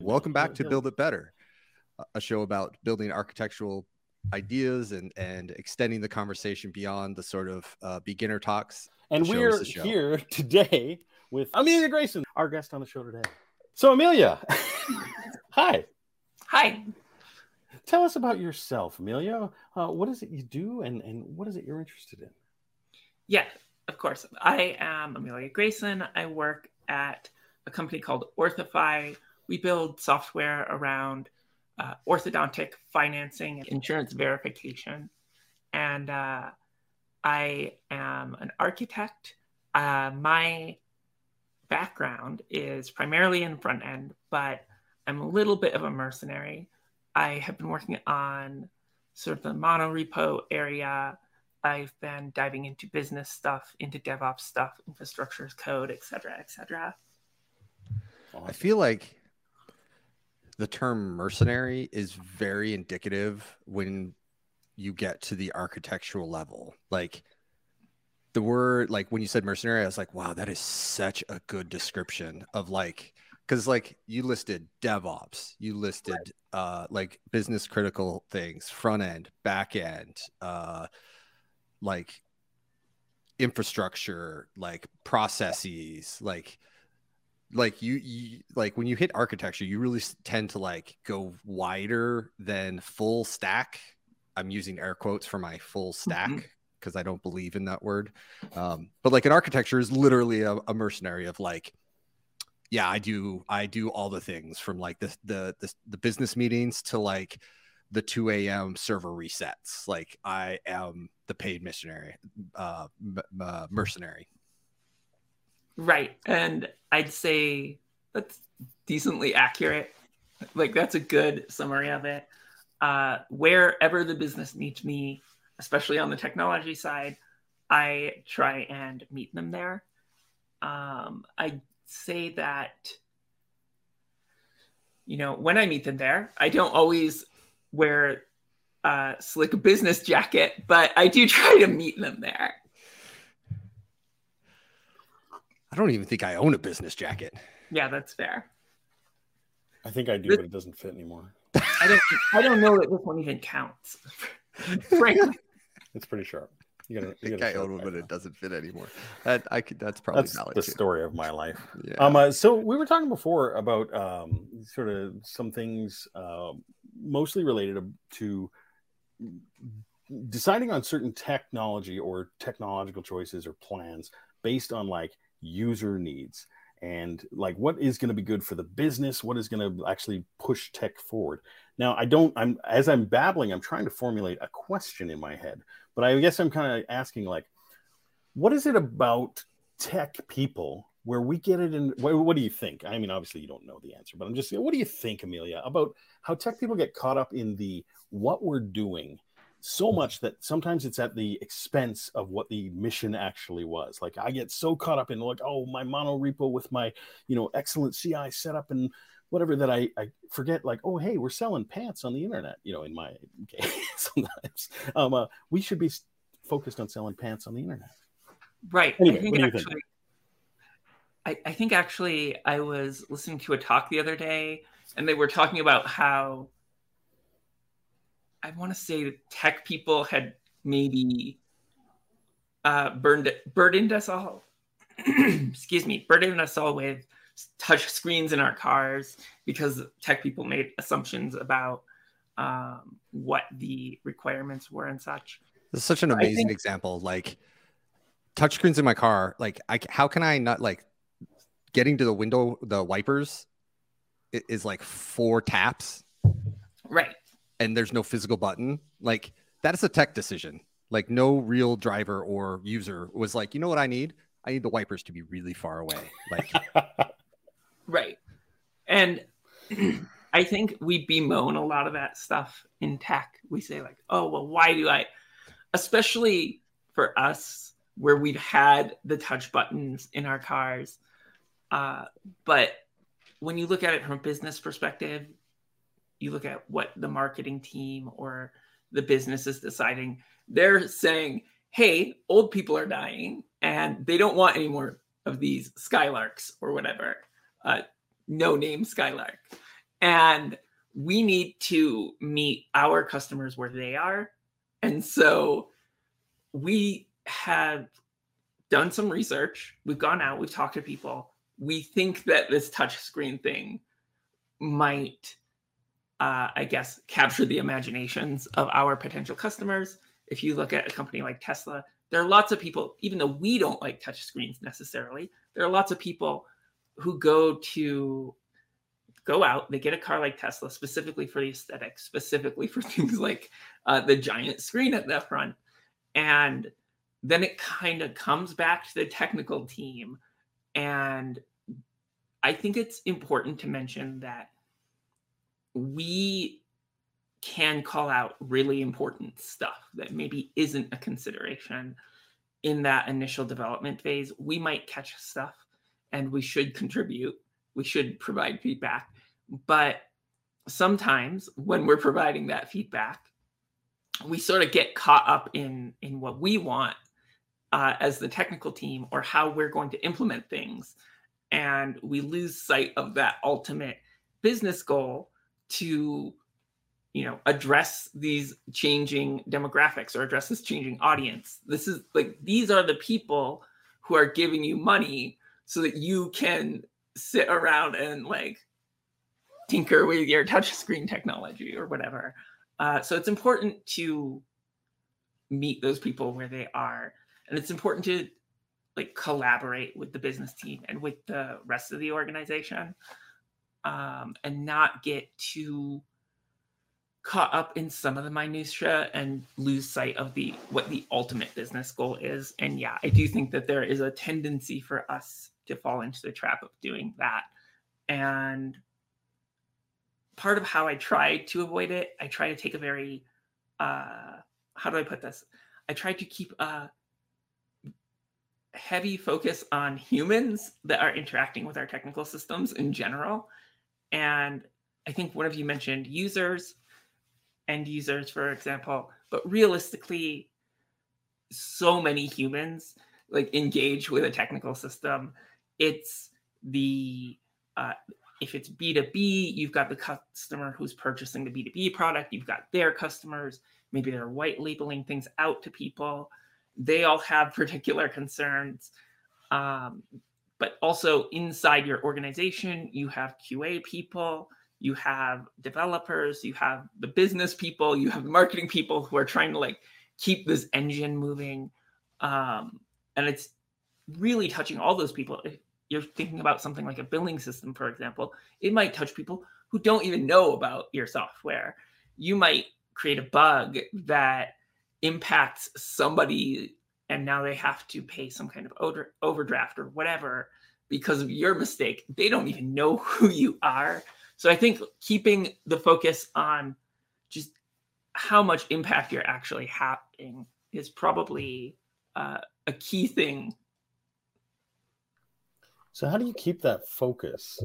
Welcome back to Build It Better, a show about building architectural ideas and extending the conversation beyond the sort of beginner talks. And we're here today with Amelia Grayson, our guest on the show today. So Amelia, hi. Hi. Tell us about yourself, Amelia. What is it you do and what is it you're interested in? Yeah, of course. I am Amelia Grayson. I work at a company called Orthify. We build software around orthodontic financing and insurance verification. And I am an architect. My background is primarily in front end, but I'm a little bit of a mercenary. I have been working on sort of the monorepo area. I've been diving into business stuff, into DevOps stuff, infrastructure as code, et cetera, et cetera. I feel like the term mercenary is very indicative when you get to the architectural level. Like the word, like when you said mercenary, I was like, wow, that is such a good description of like, because like you listed DevOps, you listed like business critical things, front end, back end, like infrastructure, like processes, like you like when you hit architecture, you really tend to like go wider than full stack. I'm using air quotes for my full stack because I don't believe in that word. But like an architecture is literally a mercenary of like, yeah, I do all the things from like the business meetings to like the 2 a.m. server resets. Like I am the paid mercenary. Right. And I'd say that's decently accurate. Like that's a good summary of it. Wherever the business needs me, especially on the technology side, I try and meet them there. I say that, you know, when I meet them there, I don't always wear a slick business jacket, but I do try to meet them there. I don't even think I own a business jacket. Yeah, that's fair. I think I do, but it doesn't fit anymore. I don't know that this one even counts. Frankly, it's pretty sharp. I think I own one, but it doesn't fit anymore. That's probably valid the too. Story of my life. Yeah. So we were talking before about sort of some things mostly related to deciding on certain technology or technological choices or plans based on like user needs and like what is going to be good for the business, what is going to actually push tech forward. Now, as I'm babbling, I'm trying to formulate a question in my head, but I guess I'm kind of asking like, what is it about tech people where we get it in? What do you think? I mean, obviously you don't know the answer, but I'm just, what do you think, Amelia, about how tech people get caught up in what we're doing so much that sometimes it's at the expense of what the mission actually was. Like I get so caught up in like, oh, my mono repo with my, excellent CI setup and whatever that I forget like, oh, hey, we're selling pants on the internet, in my case sometimes. We should be focused on selling pants on the internet. Right. Anyway, what do you think? I think actually I was listening to a talk the other day and they were talking about how I want to say that tech people had maybe burdened us all. Burdened us all with touch screens in our cars because tech people made assumptions about what the requirements were and such. This is such an amazing example. Like touchscreens in my car. Like how can I not like getting to the window? The wipers is like 4 taps. Right. And there's no physical button. Like that is a tech decision. Like no real driver or user was like, you know what I need? I need the wipers to be really far away. Like, right. And I think we bemoan a lot of that stuff in tech. We say like, oh, well, why do I, especially for us where we've had the touch buttons in our cars. But when you look at it from a business perspective, you look at what the marketing team or the business is deciding. They're saying, hey, old people are dying and they don't want any more of these Skylarks or whatever. No name Skylark. And we need to meet our customers where they are. And so we have done some research. We've gone out, we've talked to people. We think that this touchscreen thing might, I guess, capture the imaginations of our potential customers. If you look at a company like Tesla, there are lots of people, even though we don't like touchscreens necessarily, there are lots of people who go out, they get a car like Tesla specifically for the aesthetics, specifically for things like the giant screen at the front. And then it kind of comes back to the technical team. And I think it's important to mention that we can call out really important stuff that maybe isn't a consideration in that initial development phase. We might catch stuff and we should contribute. We should provide feedback. But sometimes when we're providing that feedback, we sort of get caught up in what we want as the technical team, or how we're going to implement things. And we lose sight of that ultimate business goal to, address these changing demographics or address this changing audience. These are the people who are giving you money so that you can sit around and tinker with your touchscreen technology or whatever. So it's important to meet those people where they are. And it's important to collaborate with the business team and with the rest of the organization, and not get too caught up in some of the minutia and lose sight of what the ultimate business goal is. And yeah, I do think that there is a tendency for us to fall into the trap of doing that. And part of how I try to avoid it, I try to take a very, how do I put this? I try to keep a heavy focus on humans that are interacting with our technical systems in general. And I think one of you mentioned end users, for example, but realistically, so many humans engage with a technical system. It's if it's B2B, you've got the customer who's purchasing the B2B product, you've got their customers, maybe they're white labeling things out to people. They all have particular concerns. But also inside your organization, you have QA people, you have developers, you have the business people, you have the marketing people who are trying to keep this engine moving. And it's really touching all those people. If you're thinking about something like a billing system, for example, it might touch people who don't even know about your software. You might create a bug that impacts somebody and now they have to pay some kind of overdraft or whatever because of your mistake. They don't even know who you are. So I think keeping the focus on just how much impact you're actually having is probably a key thing. So how do you keep that focus?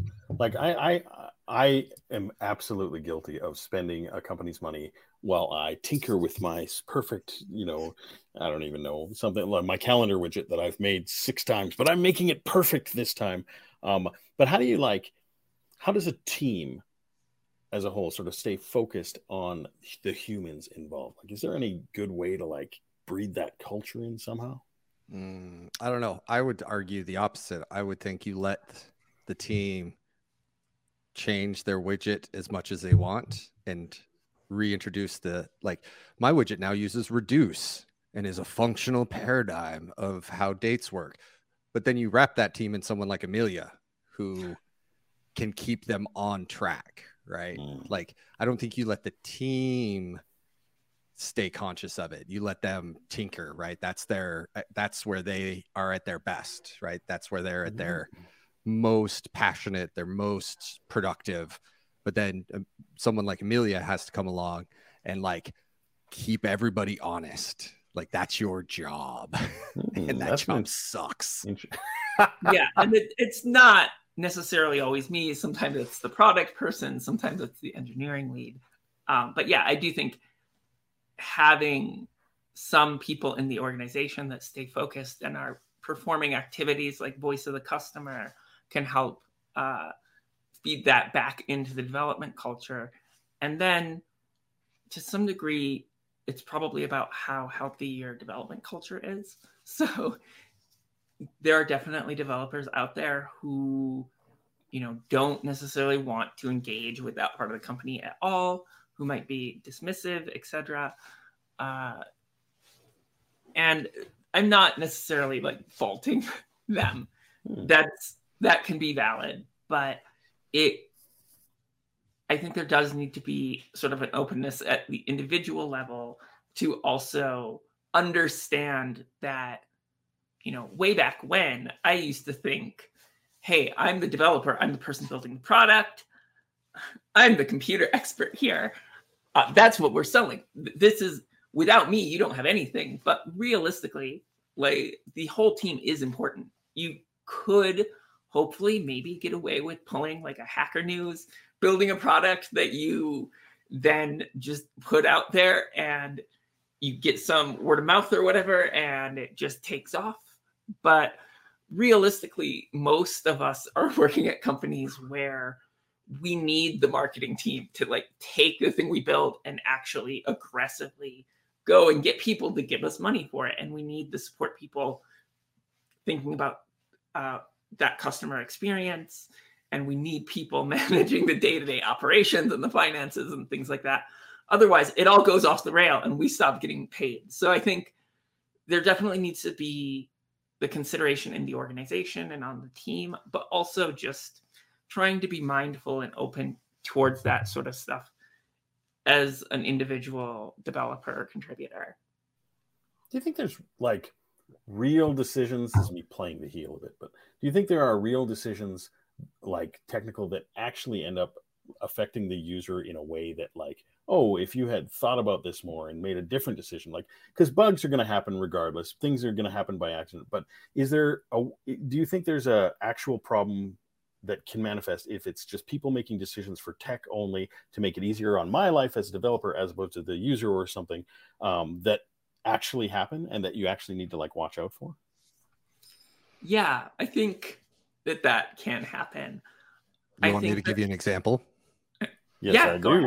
I am absolutely guilty of spending a company's money while I tinker with my perfect, I don't even know, something like my calendar widget that I've made 6 times, but I'm making it perfect this time. But how does a team as a whole sort of stay focused on the humans involved? Is there any good way to breed that culture in somehow? I don't know. I would argue the opposite. I would think you let the team change their widget as much as they want and reintroduce my widget now uses reduce and is a functional paradigm of how dates work. But then you wrap that team in someone like Amelia who can keep them on track, right? I don't think you let the team stay conscious of it. You let them tinker, right? That's where they are at their best, right? That's where they're at their most passionate, their most productive. But then someone like Amelia has to come along and keep everybody honest. That's your job. And that job sucks. Yeah. And it's not necessarily always me. Sometimes it's the product person. Sometimes it's the engineering lead. But yeah, I do think having some people in the organization that stay focused and are performing activities like voice of the customer can help feed that back into the development culture. And then to some degree, it's probably about how healthy your development culture is. So there are definitely developers out there who, don't necessarily want to engage with that part of the company at all, who might be dismissive, etc. And I'm not necessarily like faulting them. That can be valid, but I think there does need to be sort of an openness at the individual level to also understand that, way back when I used to think, hey, I'm the developer, I'm the person building the product, I'm the computer expert here. That's what we're selling. This is, without me, you don't have anything. But realistically, like, the whole team is important. You could hopefully maybe get away with pulling like a Hacker News, building a product that you then just put out there and you get some word of mouth or whatever, and it just takes off. But realistically, most of us are working at companies where we need the marketing team to like take the thing we build and actually aggressively go and get people to give us money for it. And we need the support people thinking about that customer experience. And we need people managing the day-to-day operations and the finances and things like that. Otherwise, it all goes off the rail and we stop getting paid. So I think there definitely needs to be the consideration in the organization and on the team, but also just trying to be mindful and open towards that sort of stuff as an individual developer or contributor. Do you think there's like real decisions? This is me playing the heel of it, but do you think there are real decisions like technical that actually end up affecting the user in a way that like, oh, if you had thought about this more and made a different decision, like, because bugs are going to happen regardless, things are going to happen by accident, but do you think there's a actual problem that can manifest if it's just people making decisions for tech only to make it easier on my life as a developer as opposed to the user or something that actually happen and that you actually need to like watch out for? Yeah, I think that can happen. You want me to give you an example? Yes, I do.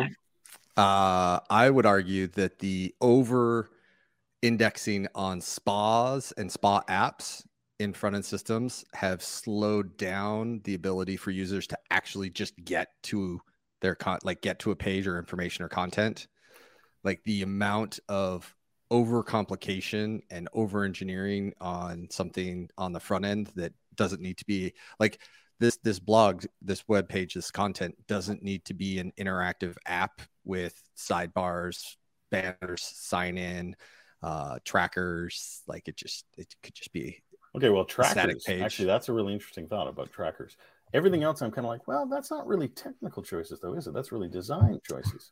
I would argue that the over indexing on spas and spa apps in front-end systems have slowed down the ability for users to actually just get to their get to a page or information or content. Like the amount of overcomplication and over engineering on something on the front end that doesn't need to be like this blog, this web page, this content doesn't need to be an interactive app with sidebars, banners, sign in, trackers. Like it could just be okay. Well, trackers, actually, that's a really interesting thought about trackers. Everything else, I'm kind of like, well, that's not really technical choices though, is it? That's really design choices.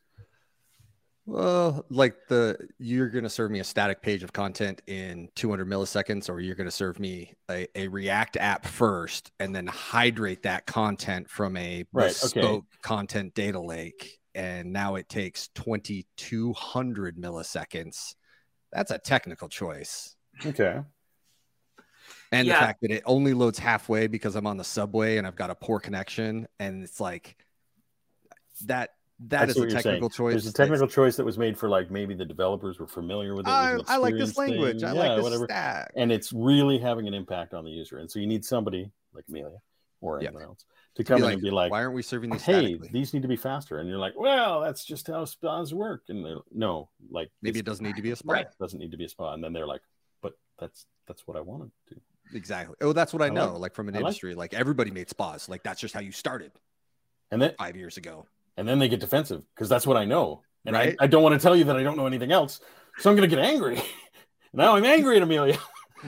Well, like you're going to serve me a static page of content in 200 milliseconds, or you're going to serve me a React app first and then hydrate that content from a bespoke content data lake. And now it takes 2,200 milliseconds. That's a technical choice. Okay. And the fact that it only loads halfway because I'm on the subway and I've got a poor connection. And it's like that is a technical choice. There's a technical choice that was made for like maybe the developers were familiar with it. I like this language. I like this stack. And it's really having an impact on the user. And so you need somebody like Amelia or anyone else to come in and be like, why aren't we serving these? Hey, these need to be faster. And you're like, well, that's just how spas work. And no, like maybe it doesn't need to be a spa. Right. It doesn't need to be a spa. And then they're like, but that's what I wanted to do. Exactly. Oh, that's what I know. Like from an industry, like everybody made spas. Like that's just how you started. And then 5 years ago. And then they get defensive because that's what I know. And I don't want to tell you that I don't know anything else. So I'm going to get angry. Now I'm angry at Amelia.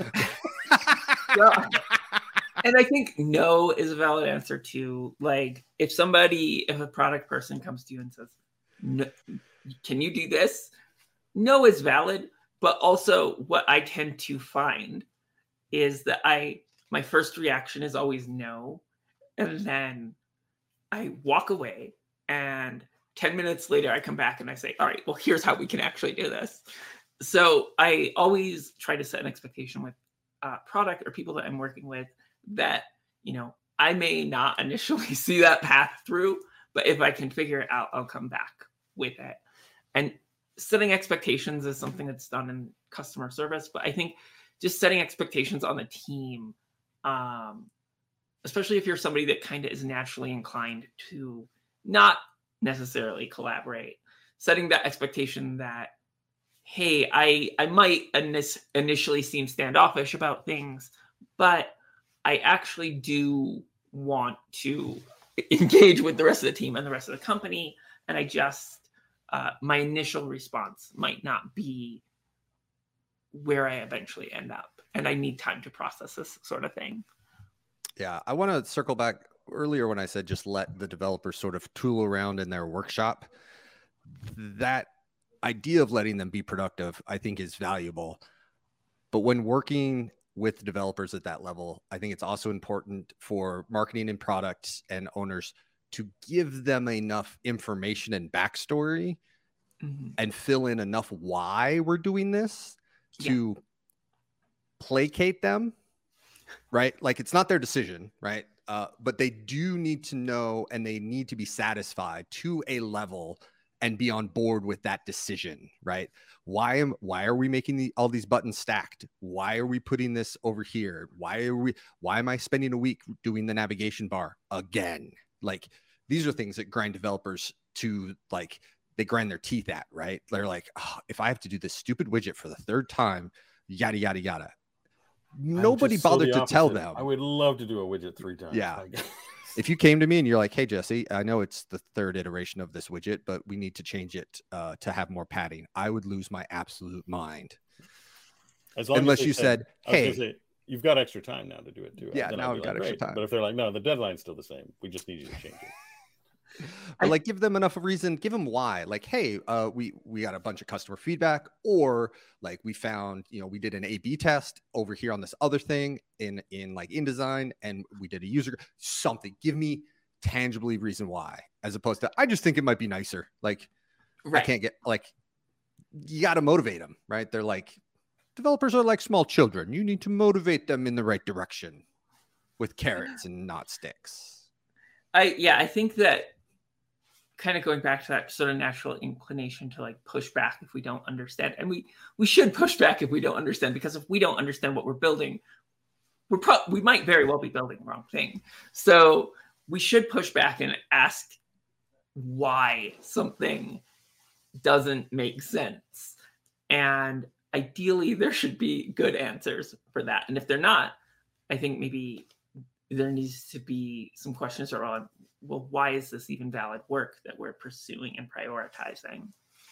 And I think no is a valid answer too. Like if a product person comes to you and says, no, can you do this? No is valid. But also what I tend to find is that my first reaction is always no. And then I walk away. And 10 minutes later, I come back and I say, all right, well, here's how we can actually do this. So I always try to set an expectation with product or people that I'm working with that, I may not initially see that path through, but if I can figure it out, I'll come back with it. And setting expectations is something that's done in customer service, but I think just setting expectations on the team, especially if you're somebody that kind of is naturally inclined to not necessarily collaborate, setting that expectation that, hey, I might initially seem standoffish about things, but I actually do want to engage with the rest of the team and the rest of the company. And I just, my initial response might not be where I eventually end up. And I need time to process this sort of thing. Yeah, I want to circle back earlier when I said just let the developers sort of tool around in their workshop. That idea of letting them be productive, I think, is valuable. But when working with developers at that level, I think it's also important for marketing and product and owners to give them enough information and backstory and fill in enough why we're doing this to placate them, right? Like, it's not their decision, right? But they do need to know, and they need to be satisfied to a level and be on board with that decision, right? Why are we making all these buttons stacked? Why are we putting this over here? Why am I spending a week doing the navigation bar again? Like, these are things that grind developers to, like, they grind their teeth at, right? They're like, oh, if I have to do this stupid widget for the third time, yada, yada, yada. Nobody bothered to tell them. I would love to do a widget 3 times. Yeah. If you came to me and you're like, hey, Jesse, I know it's the 3rd iteration of this widget, but we need to change it to have more padding, I would lose my absolute mind. Unless you said, hey, you've got extra time now to do it too. Yeah, now I've got extra time. But if they're like, no, the deadline's still the same, we just need you to change it. Or like, give them enough of reason, give them why. Like, hey, we got a bunch of customer feedback, or like we found, we did an A/B test over here on this other thing in InDesign, and we did a user something. Give me tangibly reason why, as opposed to I just think it might be nicer. Like, right. I can't get, like, you got to motivate them, right? They're like, developers are like small children. You need to motivate them in the right direction with carrots and not sticks. I think that, kind of going back to that sort of natural inclination to like push back if we don't understand. And we should push back if we don't understand, because if we don't understand what we're building, we might very well be building the wrong thing. So we should push back and ask why something doesn't make sense. And ideally there should be good answers for that. And if they're not, I think maybe there needs to be some questions around, well, why is this even valid work that we're pursuing and prioritizing?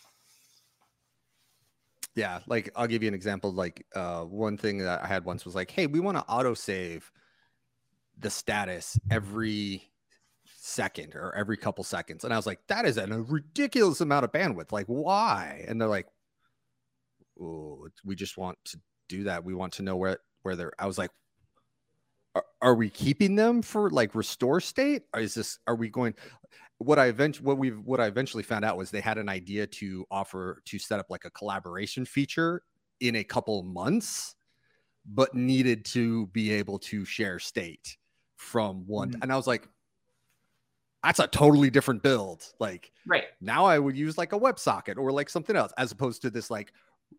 Yeah, like, I'll give you an example. Like, one thing that I had once was like, hey, we want to autosave the status every second or every couple seconds. And I was like, that is a ridiculous amount of bandwidth. Like, why? And they're like, oh, we just want to do that. We want to know where they're. I was like, are we keeping them for like restore state? Or are we going? What I eventually found out was they had an idea to set up like a collaboration feature in a couple months, but needed to be able to share state from one. And I was like, that's a totally different build. Like, right now I would use like a WebSocket or like something else, as opposed to this like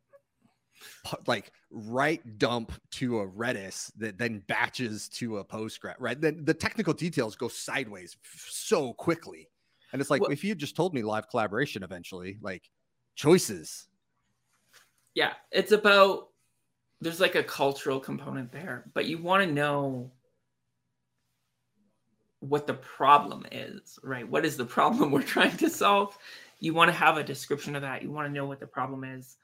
write dump to a Redis that then batches to a Postgres, right? Then the technical details go sideways so quickly. And it's like, if you just told me live collaboration eventually, like, choices. Yeah, it's about, there's like a cultural component there, but you want to know what the problem is, right? What is the problem we're trying to solve? You want to have a description of that. You want to know what the problem is.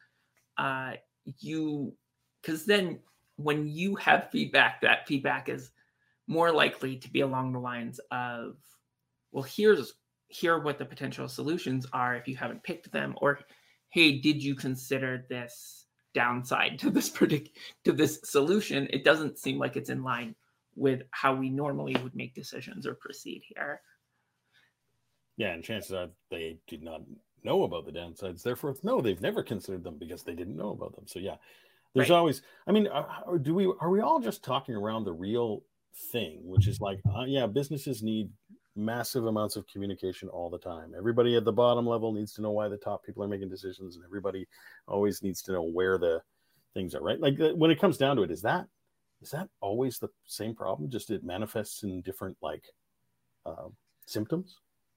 Because then when you have feedback, that feedback is more likely to be along the lines of, well, here are what the potential solutions are if you haven't picked them, or, hey, did you consider this downside to this solution? It doesn't seem like it's in line with how we normally would make decisions or proceed here. Yeah, and chances are they did not know about the downsides. Therefore, no, they've never considered them because they didn't know about them. So yeah, there's always, I mean, are we all just talking around the real thing, which is like, yeah, businesses need massive amounts of communication all the time. Everybody at the bottom level needs to know why the top people are making decisions, and everybody always needs to know where the things are, right? Like when it comes down to it, is that always the same problem? Just it manifests in different symptoms?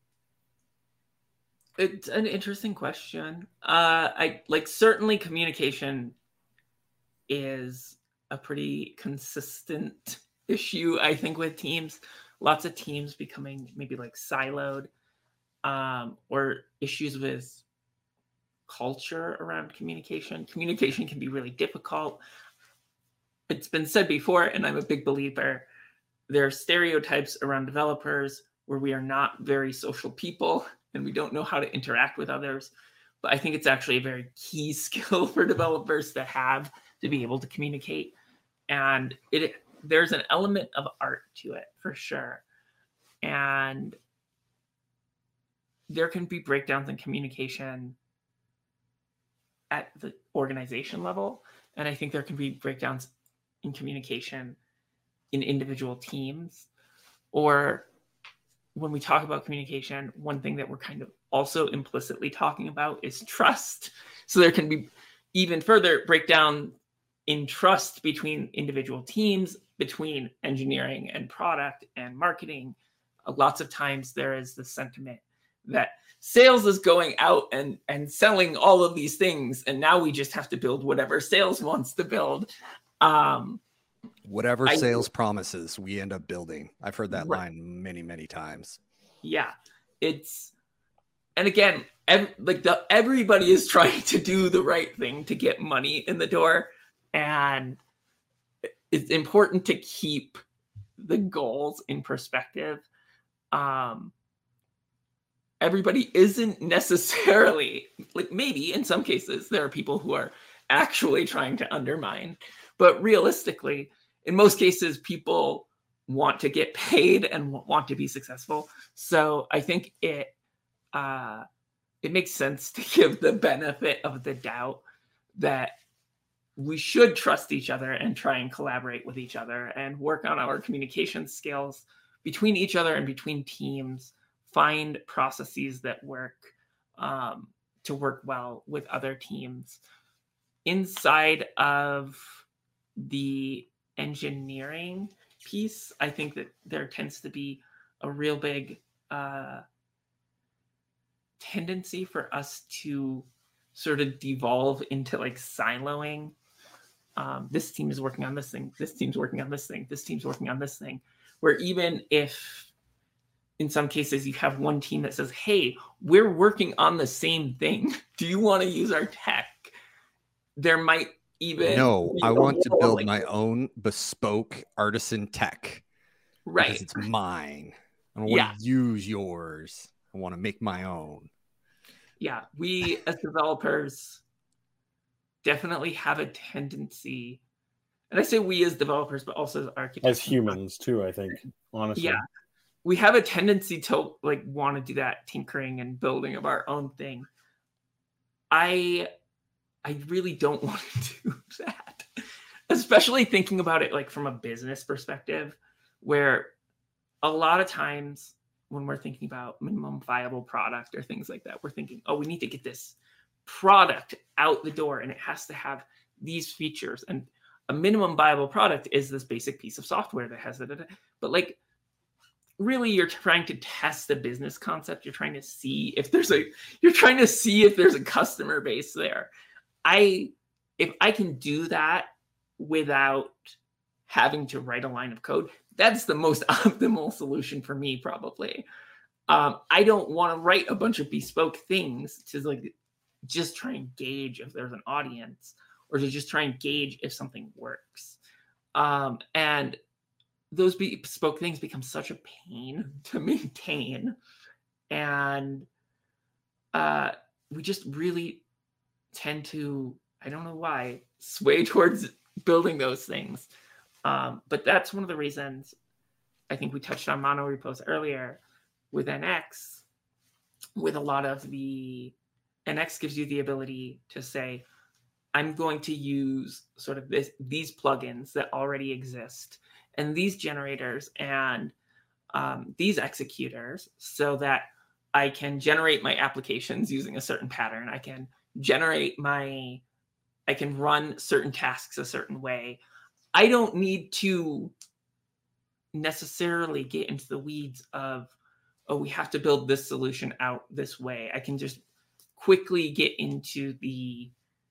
It's an interesting question. I like certainly communication is a pretty consistent issue, I think, with teams. Lots of teams becoming maybe like siloed, or issues with culture around communication. Communication can be really difficult. It's been said before, and I'm a big believer, there are stereotypes around developers where we are not very social people and we don't know how to interact with others. But I think it's actually a very key skill for developers to have, to be able to communicate. And there's an element of art to it for sure. And there can be breakdowns in communication at the organization level. And I think there can be breakdowns in communication in individual teams. Or when we talk about communication, one thing that we're kind of also implicitly talking about is trust. So there can be even further breakdown in trust between individual teams, between engineering and product and marketing. Lots of times there is the sentiment that sales is going out and selling all of these things, and now we just have to build whatever sales wants to build. Whatever sales promises, we end up building. I've heard that Right. line many, many times. Yeah, and again, everybody is trying to do the right thing to get money in the door, and it's important to keep the goals in perspective. Everybody isn't necessarily, like, maybe in some cases there are people who are actually trying to undermine, but realistically, in most cases, people want to get paid and want to be successful. So I think it makes sense to give the benefit of the doubt that we should trust each other and try and collaborate with each other and work on our communication skills between each other and between teams, find processes that work to work well with other teams. Inside of the engineering piece, I think that there tends to be a real big tendency for us to sort of devolve into like siloing. This team is working on this thing, this team's working on this thing, this team's working on this thing, where even if in some cases you have one team that says, hey, we're working on the same thing, do you want to use our tech? There might even I want to build my own bespoke artisan tech. Right. Because it's mine. I don't want to use yours. I want to make my own. Yeah, we as developers definitely have a tendency, and I say we as developers, but also as architects. As humans too, I think, honestly. Yeah, we have a tendency to like want to do that tinkering and building of our own thing. I really don't want to do that, especially thinking about it like from a business perspective, where a lot of times when we're thinking about minimum viable product or things like that, we're thinking, oh, we need to get this product out the door and it has to have these features. And a minimum viable product is this basic piece of software that has it. But like, really, you're trying to test the business concept. You're trying to see if there's a customer base there. If I can do that without having to write a line of code, that's the most optimal solution for me, probably. I don't want to write a bunch of bespoke things to like just try and gauge if there's an audience or to just try and gauge if something works. And those bespoke things become such a pain to maintain. And we just really tend to, I don't know why, sway towards building those things. But that's one of the reasons I think we touched on mono repos earlier with NX. With a lot of the NX gives you the ability to say, I'm going to use sort of these plugins that already exist, and these generators and these executors, so that I can generate my applications using a certain pattern. I can run certain tasks a certain way. I don't need to necessarily get into the weeds of, oh, we have to build this solution out this way. I can just quickly get into the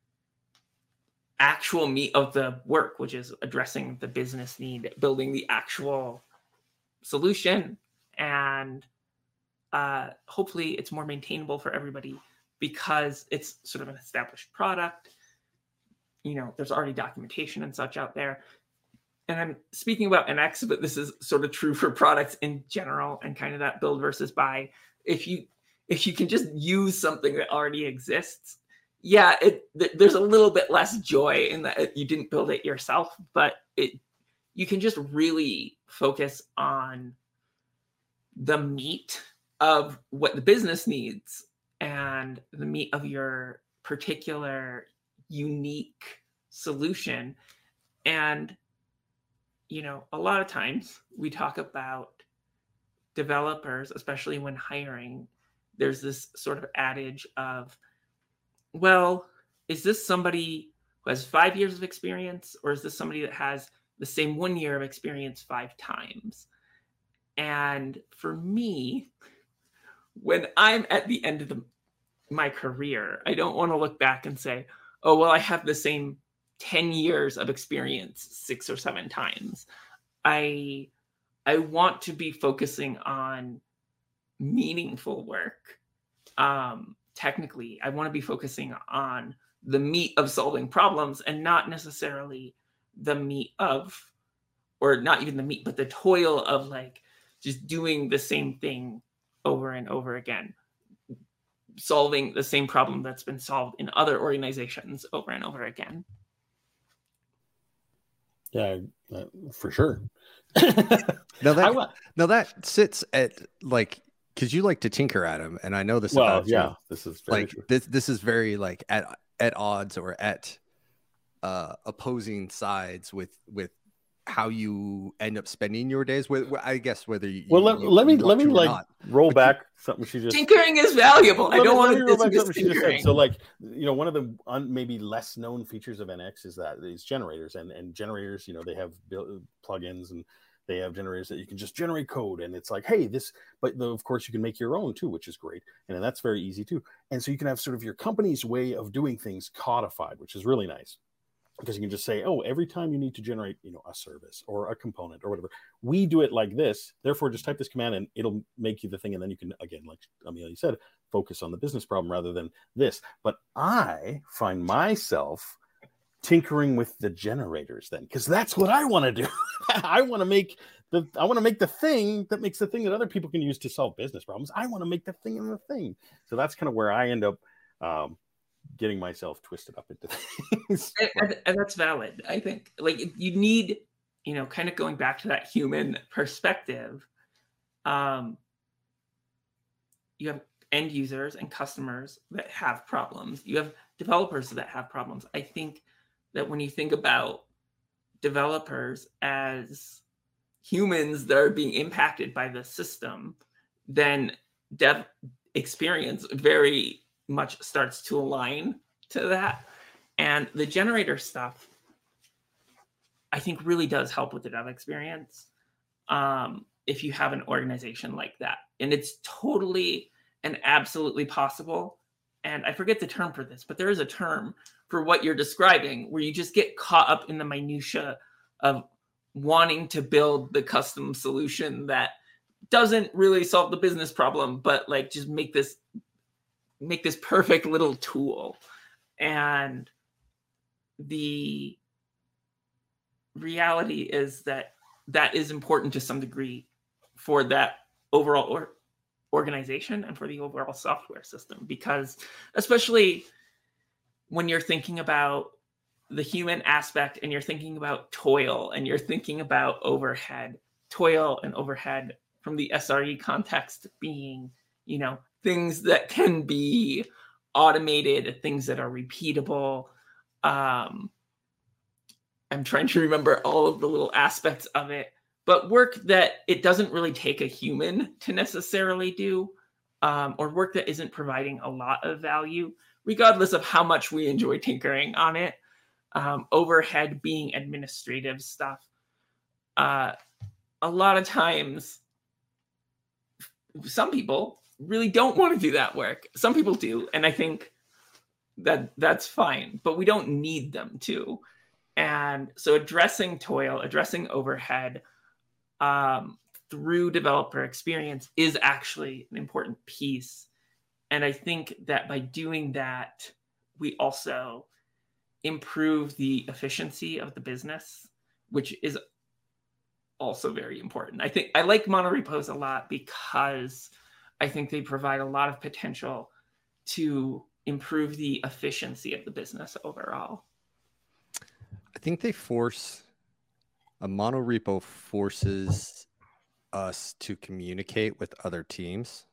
actual meat of the work, which is addressing the business need, building the actual solution, and hopefully it's more maintainable for everybody because it's sort of an established product. There's already documentation and such out there. And I'm speaking about NX, but this is sort of true for products in general, and kind of that build versus buy. If you can just use something that already exists, yeah, there's a little bit less joy in that you didn't build it yourself, but you can just really focus on the meat of what the business needs and the meat of your particular unique solution. And a lot of times we talk about developers, especially when hiring, there's this sort of adage of, well, is this somebody who has 5 years of experience, or is this somebody that has the same 1 year of experience 5 times? And for me, when I'm at the end of my career, I don't want to look back and say, oh, well, I have the same 10 years of experience 6 or 7 times. I want to be focusing on meaningful work. Technically, I want to be focusing on the meat of solving problems, and not necessarily the meat of, or not even the meat, but the toil of like just doing the same thing over and over again, solving the same problem that's been solved in other organizations over and over again. Yeah, for sure. Now that sits at like, because you like to tinker at them, and I know this. Well, about yeah, you. this is very like true. this is very like at odds, or at opposing sides with how you end up spending your days. With I guess whether you let me like not. roll back something she just. Tinkering is valuable. I don't want to roll back something she just said. So like one of the maybe less known features of NX is that these generators and generators, they have plugins, and they have generators that you can just generate code, and it's like, hey, this, but of course you can make your own too, which is great, and that's very easy too. And so you can have sort of your company's way of doing things codified, which is really nice, because you can just say, oh, every time you need to generate, a service or a component or whatever, we do it like this. Therefore, just type this command and it'll make you the thing. And then you can, again, like Amelia said, focus on the business problem rather than this. But I find myself tinkering with the generators then, because that's what I want to do. I want to make the thing that makes the thing that other people can use to solve business problems. I want to make the thing in the thing. So that's kind of where I end up getting myself twisted up into things. And that's valid. I think like you need, kind of going back to that human perspective. You have end users and customers that have problems. You have developers that have problems. I think that when you think about developers as humans that are being impacted by the system, then dev experience very much starts to align to that. And the generator stuff, I think, really does help with the dev experience if you have an organization like that. And it's totally and absolutely possible. And I forget the term for this, but there is a term for what you're describing, where you just get caught up in the minutia of wanting to build the custom solution that doesn't really solve the business problem, but like just make this perfect little tool. And the reality is that is important to some degree for that overall organization and for the overall software system, because especially when you're thinking about the human aspect and you're thinking about toil and you're thinking about toil and overhead from the SRE context being, things that can be automated, things that are repeatable. I'm trying to remember all of the little aspects of it. but work that it doesn't really take a human to necessarily do, or work that isn't providing a lot of value, regardless of how much we enjoy tinkering on it. Overhead being administrative stuff. A lot of times, some people really don't want to do that work. Some people do, and I think that's fine, but we don't need them to. And so addressing toil, addressing overhead through developer experience is actually an important piece. And I think that by doing that, we also improve the efficiency of the business, which is also very important. I think I like monorepos a lot because I think they provide a lot of potential to improve the efficiency of the business overall. I think a monorepo forces us to communicate with other teams.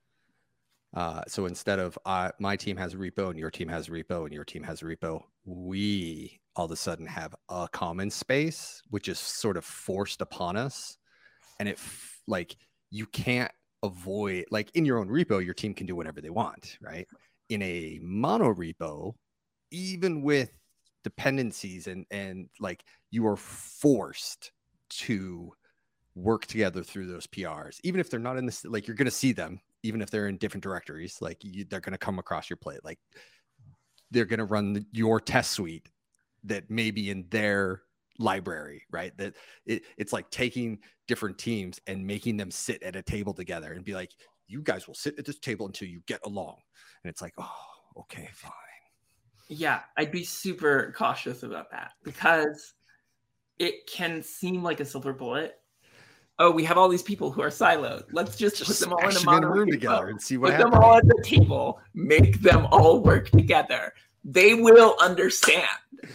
So instead of my team has a repo and your team has a repo and your team has a repo, we all of a sudden have a common space, which is sort of forced upon us. And like you can't avoid, like in your own repo, your team can do whatever they want, right? In a monorepo, even with dependencies and like you are forced to work together through those PRs, even if they're not in this, like you're going to see them, even if they're in different directories, like they're going to come across your plate. Like they're going to run your test suite that may be in their library, right? That it's like taking different teams and making them sit at a table together and be like, you guys will sit at this table until you get along. And it's like, oh, okay, fine. Yeah, I'd be super cautious about that because it can seem like a silver bullet. Oh, we have all these people who are siloed. Let's just put them all in a room together and see what happens. Put them all at the table. Make them all work together. They will understand.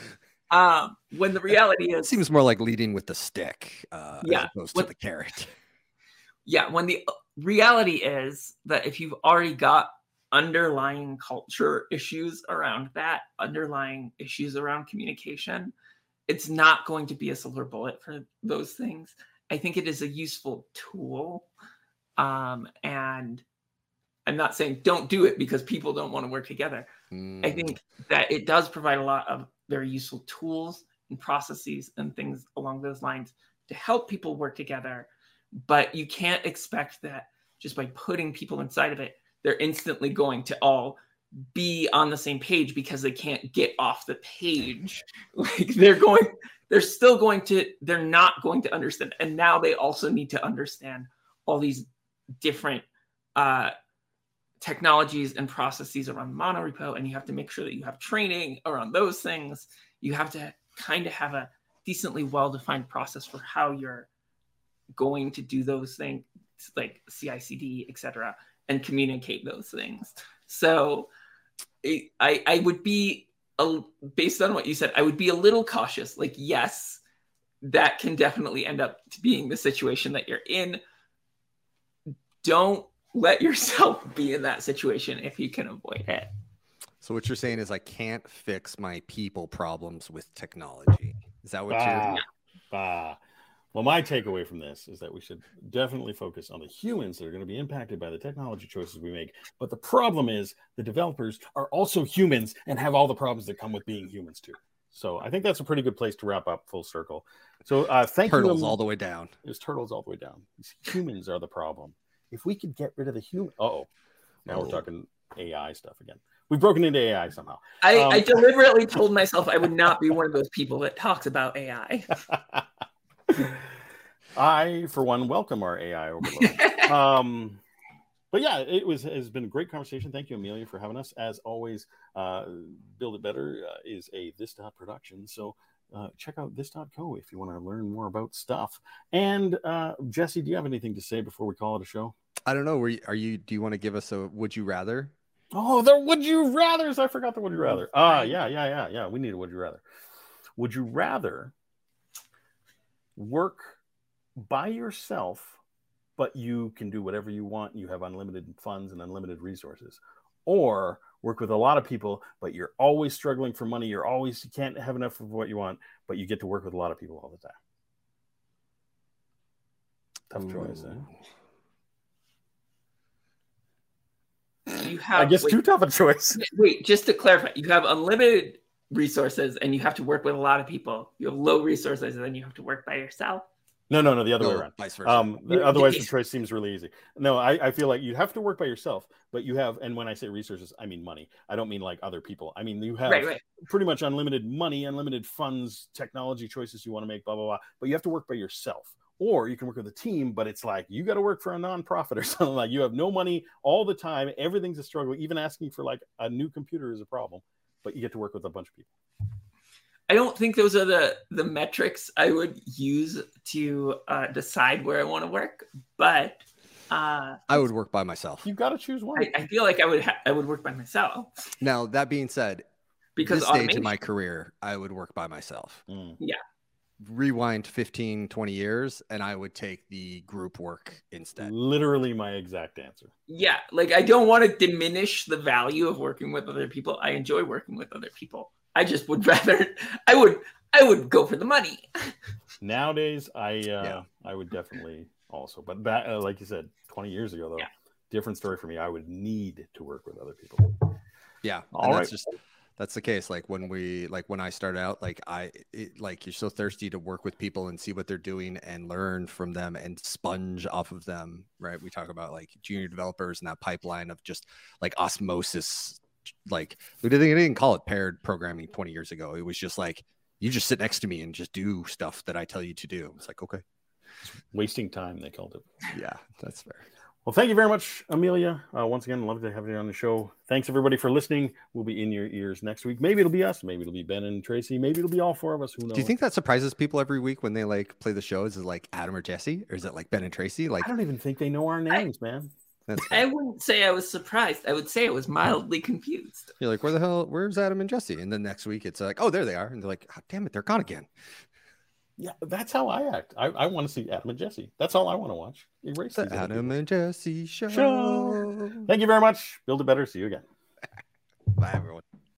When the reality is, it seems more like leading with the stick as opposed to the carrot. Yeah, when the reality is that if you've already got underlying culture issues around that, underlying issues around communication, it's not going to be a silver bullet for those things. I think it is a useful tool. And I'm not saying don't do it because people don't want to work together. I think that it does provide a lot of very useful tools and processes and things along those lines to help people work together. But you can't expect that just by putting people inside of it, they're instantly going to all be on the same page because they can't get off the page. Like they're not going to understand. And now they also need to understand all these different technologies and processes around monorepo. And you have to make sure that you have training around those things. You have to kind of have a decently well-defined process for how you're going to do those things, like CI/CD, etc., and communicate those things. So I would be, based on what you said, I would be a little cautious. Like, yes, that can definitely end up being the situation that you're in. Don't let yourself be in that situation if you can avoid it. So what you're saying is I can't fix my people problems with technology. Is that what you're... Well, my takeaway from this is that we should definitely focus on the humans that are going to be impacted by the technology choices we make. But the problem is the developers are also humans and have all the problems that come with being humans too. So I think that's a pretty good place to wrap up full circle. So thank you. Turtles all the way down. There's turtles all the way down. These humans are the problem. If we could get rid of the human... Now we're talking AI stuff again. We've broken into AI somehow. I deliberately told myself I would not be one of those people that talks about AI. I, for one, welcome our AI overload. But yeah, has been a great conversation. Thank you, Amelia, for having us. As always, Build It Better is a This Dot production. So check out this.co if you want to learn more about stuff. And Jesse, do you have anything to say before we call it a show? I don't know. Do you want to give us a would you rather? Oh, the would you rathers. I forgot the would you rather. Yeah. We need a would you rather. Would you rather work by yourself, but you can do whatever you want? You have unlimited funds and unlimited resources. Or work with a lot of people, but you're always struggling for money. You can't have enough of what you want, but you get to work with a lot of people all the time. Tough choice, eh? You have, I guess too tough a choice. Wait, just to clarify, you have unlimited resources and you have to work with a lot of people. You have low resources and then you have to work by yourself. No, the other way around. Vice versa. Otherwise, the choice seems really easy. No, I feel like you have to work by yourself, but you have, and when I say resources, I mean money. I don't mean like other people. I mean, you have pretty much unlimited money, unlimited funds, technology choices you want to make, blah, blah, blah. But you have to work by yourself. Or you can work with a team, but it's like you got to work for a nonprofit or something. Like you have no money all the time. Everything's a struggle. Even asking for like a new computer is a problem, but you get to work with a bunch of people. I don't think those are the metrics I would use to decide where I want to work, but I would work by myself. You've got to choose one. I feel like I would work by myself. Now, that being said, because this stage in my career, I would work by myself. Yeah. Rewind 15, 20 years, and I would take the group work instead. Literally my exact answer. Yeah. Like, I don't want to diminish the value of working with other people. I enjoy working with other people. I just would rather, I would go for the money. Nowadays, I would definitely also, but back, like you said, 20 years ago, though, different story for me. I would need to work with other people. Yeah. All right. That's the case. Like when I started out, you're so thirsty to work with people and see what they're doing and learn from them and sponge off of them. Right. We talk about like junior developers and that pipeline of just like osmosis. Like they didn't call it paired programming 20 years ago. It was just like, you just sit next to me and just do stuff that I tell you to do. It's like, okay. Wasting time, they called it. Yeah, that's fair. Well, thank you very much, Amelia. Once again, love to have you on the show. Thanks, everybody, for listening. We'll be in your ears next week. Maybe it'll be us. Maybe it'll be Ben and Tracy. Maybe it'll be all four of us. Who knows? Do you think that surprises people every week when they like play the shows? Is it like Adam or Jesse? Or is it like Ben and Tracy? Like I don't even think they know our names, man. I wouldn't say I was surprised. I would say I was mildly confused. You're like, where's Adam and Jesse? And then next week it's like, oh, there they are. And they're like, oh, damn it, they're gone again. Yeah, that's how I act. I want to see Adam and Jesse. That's all I want to watch. Erase the Adam and Jesse show. Thank you very much. Build it better. See you again. Bye, everyone.